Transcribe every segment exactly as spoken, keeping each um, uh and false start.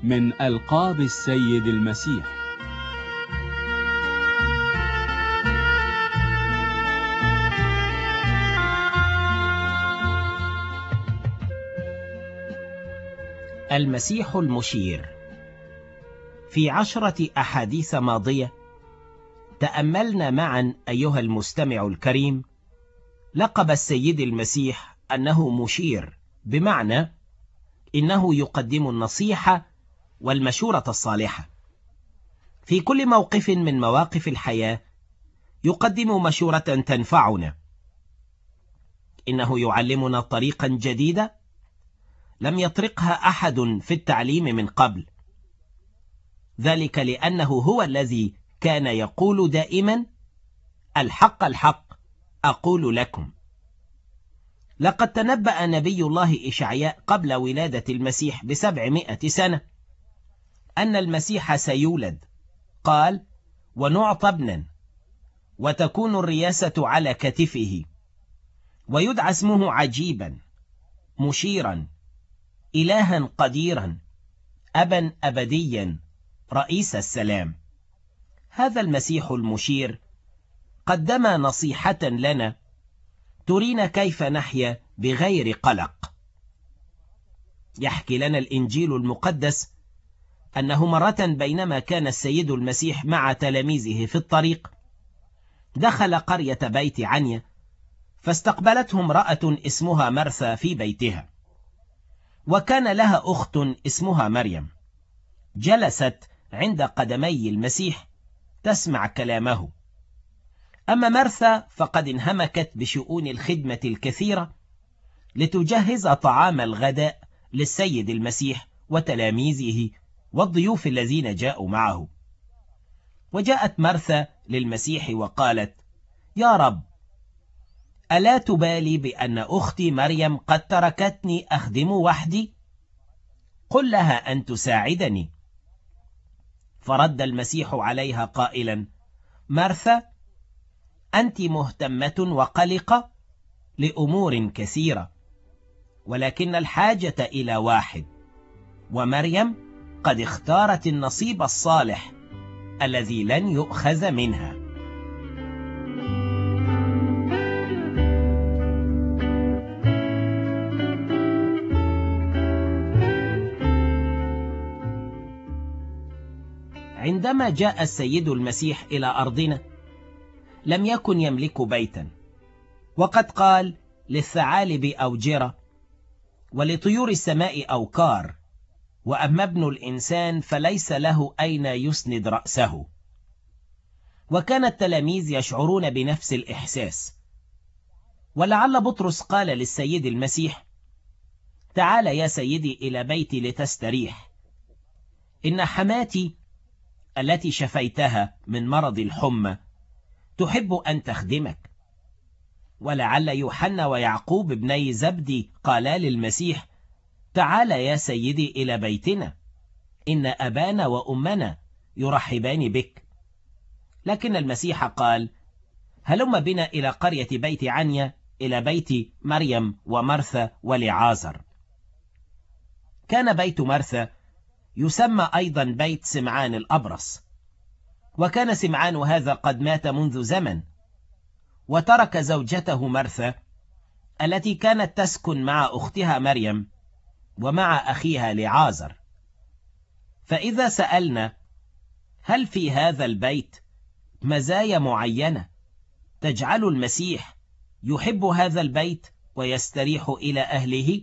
من ألقاب السيد المسيح. المسيح المشير. في عشرة أحاديث ماضية تأملنا معا أيها المستمع الكريم لقب السيد المسيح أنه مشير، بمعنى إنه يقدم النصيحة والمشورة الصالحة في كل موقف من مواقف الحياة. يقدم مشورة تنفعنا، إنه يعلمنا طريقا جديدة لم يطرقها أحد في التعليم من قبل، ذلك لأنه هو الذي كان يقول دائما: الحق الحق أقول لكم. لقد تنبأ نبي الله إشعياء قبل ولادة المسيح بسبعمائة سنة أن المسيح سيولد. قال: ونعطى ابنا وتكون الرياسة على كتفه ويدعى اسمه عجيبا، مشيرا، إلها قديرا، أبا أبديا، رئيس السلام. هذا المسيح المشير قدم نصيحة لنا ترينا كيف نحيا بغير قلق. يحكي لنا الإنجيل المقدس أنه مرة بينما كان السيد المسيح مع تلاميذه في الطريق دخل قرية بيت عنيا، فاستقبلته امرأة اسمها مرثا في بيتها، وكان لها أخت اسمها مريم. جلست عند قدمي المسيح تسمع كلامه. أما مرثا فقد انهمكت بشؤون الخدمة الكثيرة لتجهز طعام الغداء للسيد المسيح وتلاميذه والضيوف الذين جاءوا معه. وجاءت مرثا للمسيح وقالت: يا رب، ألا تبالي بأن أختي مريم قد تركتني أخدم وحدي؟ قل لها أن تساعدني. فرد المسيح عليها قائلا: مرثا، أنت مهتمة وقلقة لأمور كثيرة، ولكن الحاجة إلى واحد، ومريم قد اختارت النصيب الصالح الذي لن يؤخذ منها. عندما جاء السيد المسيح إلى أرضنا لم يكن يملك بيتا، وقد قال: للثعالب أوجرة ولطيور السماء أوكار، وأما ابن الإنسان فليس له أين يسند رأسه. وكان التلاميذ يشعرون بنفس الإحساس، ولعل بطرس قال للسيد المسيح: تعال يا سيدي إلى بيتي لتستريح، إن حماتي التي شفيتها من مرض الحمى تحب أن تخدمك. ولعل يوحنا ويعقوب ابني زبدي قالا للمسيح: تعال يا سيدي إلى بيتنا، إن أبانا وأمنا يرحبان بك. لكن المسيح قال: هلم بنا إلى قرية بيت عنيا، إلى بيت مريم ومرثا ولعازر. كان بيت مرثا يسمى أيضا بيت سمعان الأبرص، وكان سمعان هذا قد مات منذ زمن، وترك زوجته مرثا التي كانت تسكن مع أختها مريم ومع أخيها لعازر. فإذا سألنا: هل في هذا البيت مزايا معينة تجعل المسيح يحب هذا البيت ويستريح إلى أهله؟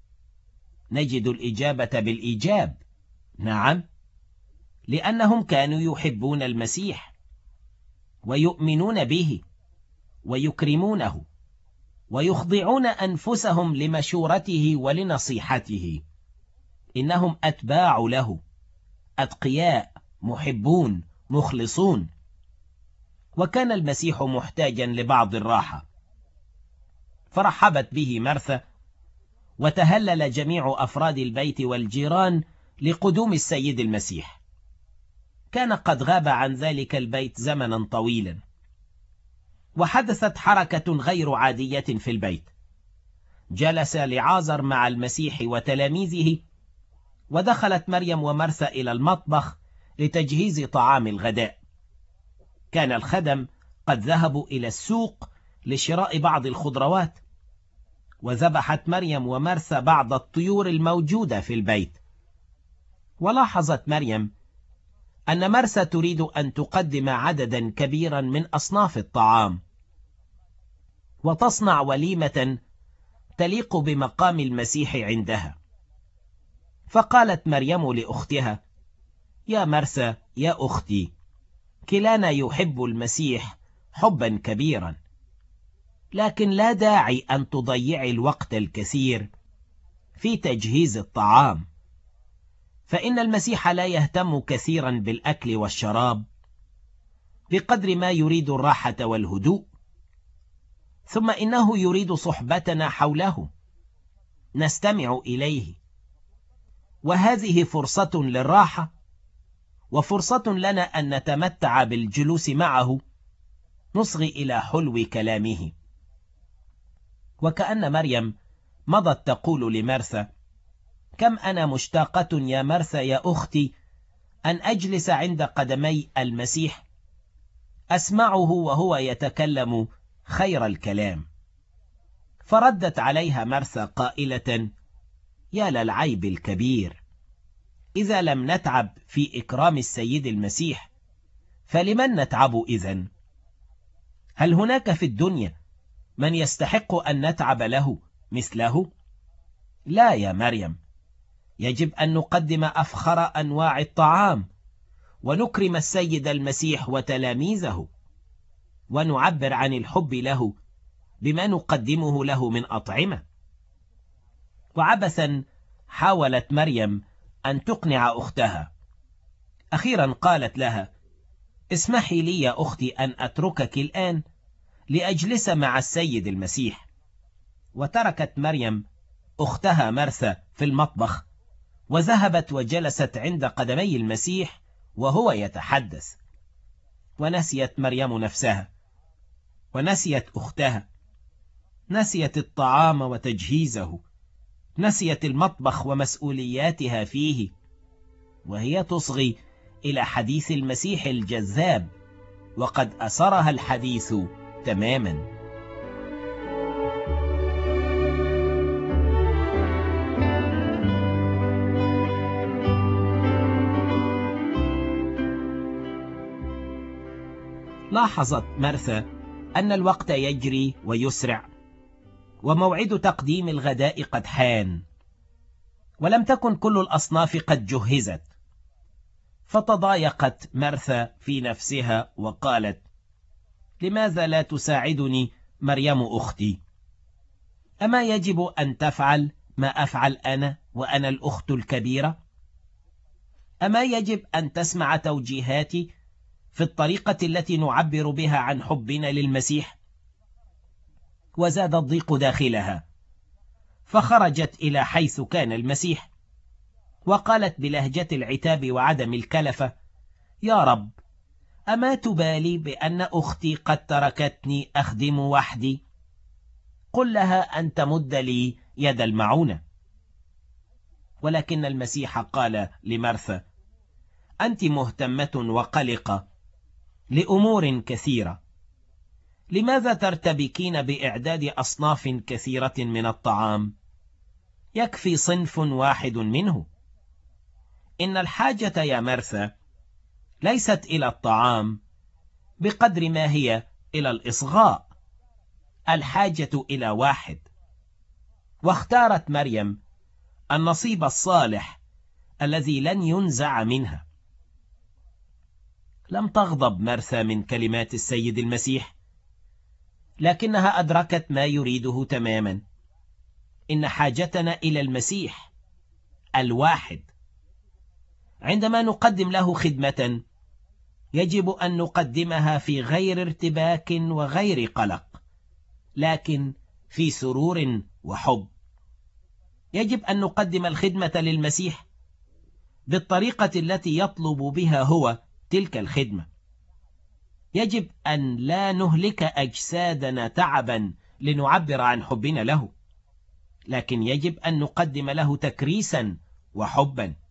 نجد الإجابة بالإيجاب: نعم، لأنهم كانوا يحبون المسيح ويؤمنون به ويكرمونه ويخضعون أنفسهم لمشورته ولنصيحته. إنهم أتباع له، أتقياء، محبون، مخلصون. وكان المسيح محتاجا لبعض الراحة، فرحبت به مرثا، وتهلل جميع أفراد البيت والجيران لقدوم السيد المسيح. كان قد غاب عن ذلك البيت زمنا طويلا، وحدثت حركة غير عادية في البيت. جلس لعازر مع المسيح وتلاميذه ودخلت مريم ومرثا إلى المطبخ لتجهيز طعام الغداء. كان الخدم قد ذهبوا إلى السوق لشراء بعض الخضروات، وذبحت مريم ومرثا بعض الطيور الموجودة في البيت. ولاحظت مريم أن مرثا تريد أن تقدم عددا كبيرا من أصناف الطعام، وتصنع وليمة تليق بمقام المسيح عندها. فقالت مريم لأختها: يا مرثا يا أختي، كلانا يحب المسيح حبا كبيرا، لكن لا داعي أن تضيعي الوقت الكثير في تجهيز الطعام، فإن المسيح لا يهتم كثيرا بالأكل والشراب بقدر ما يريد الراحة والهدوء. ثم إنه يريد صحبتنا حوله نستمع إليه، وهذه فرصة للراحة وفرصة لنا أن نتمتع بالجلوس معه، نصغي إلى حلو كلامه. وكأن مريم مضت تقول لمرثا: كم أنا مشتاقة يا مرثا يا أختي أن أجلس عند قدمي المسيح، أسمعه وهو يتكلم خير الكلام. فردت عليها مرثا قائلة: يا للعيب الكبير، إذا لم نتعب في إكرام السيد المسيح فلمن نتعب إذن؟ هل هناك في الدنيا من يستحق أن نتعب له مثله؟ لا يا مريم، يجب أن نقدم أفخر أنواع الطعام، ونكرم السيد المسيح وتلاميذه، ونعبر عن الحب له بما نقدمه له من أطعمة. وعبثا حاولت مريم أن تقنع أختها. أخيرا قالت لها: اسمحي لي يا أختي أن أتركك الآن لأجلس مع السيد المسيح. وتركت مريم أختها مرثا في المطبخ، وذهبت وجلست عند قدمي المسيح وهو يتحدث. ونسيت مريم نفسها، ونسيت أختها، نسيت الطعام وتجهيزه، نسيت المطبخ ومسؤولياتها فيه، وهي تصغي إلى حديث المسيح الجذاب، وقد أسرها الحديث تماما. لاحظت مرثا أن الوقت يجري ويسرع، وموعد تقديم الغداء قد حان، ولم تكن كل الأصناف قد جهزت. فتضايقت مرثا في نفسها وقالت: لماذا لا تساعدني مريم أختي؟ أما يجب أن تفعل ما أفعل أنا وأنا الأخت الكبيرة؟ أما يجب أن تسمع توجيهاتي في الطريقة التي نعبر بها عن حبنا للمسيح؟ وزاد الضيق داخلها، فخرجت إلى حيث كان المسيح، وقالت بلهجة العتاب وعدم الكلفة: يا رب، أما تبالي بأن أختي قد تركتني أخدم وحدي؟ قل لها أن تمد لي يد المعونة. ولكن المسيح قال لمرثا: أنت مهتمة وقلقة لأمور كثيرة، لماذا ترتبكين بإعداد أصناف كثيرة من الطعام؟ يكفي صنف واحد منه. إن الحاجة يا مرثا ليست إلى الطعام بقدر ما هي إلى الإصغاء، الحاجة إلى واحد. واختارت مريم النصيب الصالح الذي لن ينزع منها. لم تغضب مرثا من كلمات السيد المسيح، لكنها أدركت ما يريده تماما. إن حاجتنا إلى المسيح الواحد. عندما نقدم له خدمة يجب أن نقدمها في غير ارتباك وغير قلق، لكن في سرور وحب. يجب أن نقدم الخدمة للمسيح بالطريقة التي يطلب بها هو تلك الخدمة. يجب أن لا نهلك أجسادنا تعبا لنعبر عن حبنا له، لكن يجب أن نقدم له تكريسا وحبا.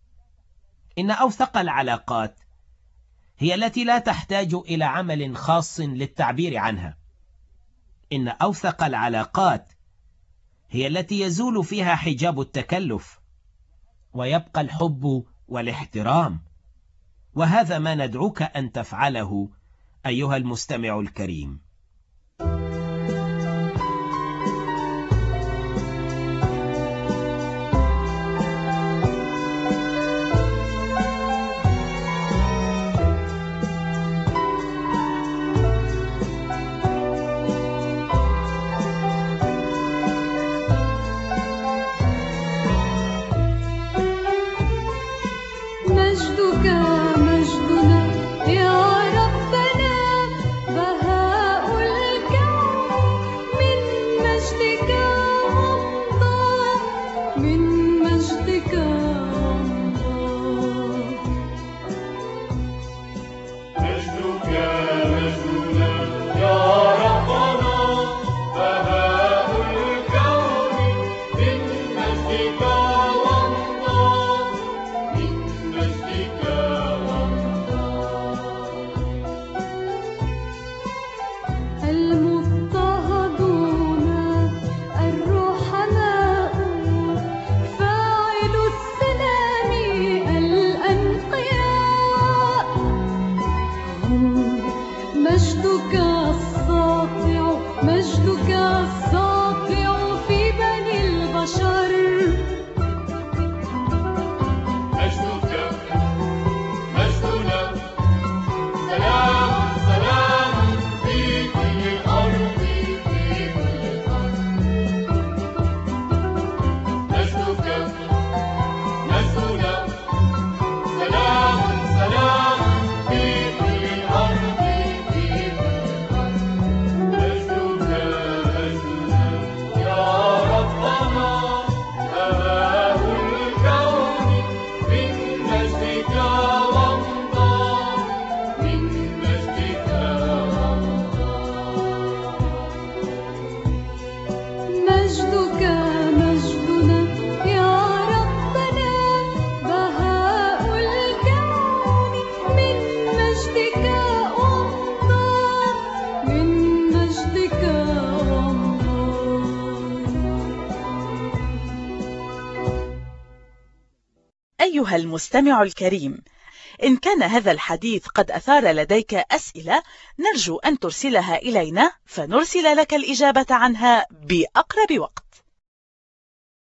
إن أوثق العلاقات هي التي لا تحتاج إلى عمل خاص للتعبير عنها. إن أوثق العلاقات هي التي يزول فيها حجاب التكلف ويبقى الحب والاحترام، وهذا ما ندعوك أن تفعله أيها المستمع الكريم. أيها المستمع الكريم، إن كان هذا الحديث قد أثار لديك أسئلة نرجو أن ترسلها إلينا فنرسل لك الإجابة عنها بأقرب وقت.